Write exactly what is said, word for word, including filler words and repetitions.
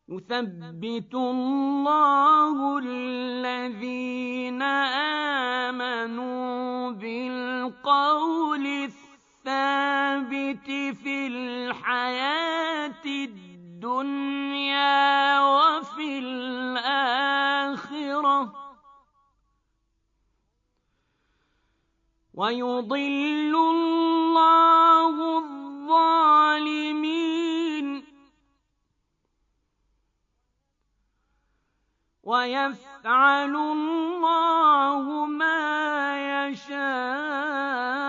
يثبت الله الذين آمنوا بالقول الثابت في الحياة الدنيا وفي الآخرة ويضل الله الظالمين ويفعل الله ما يشاء.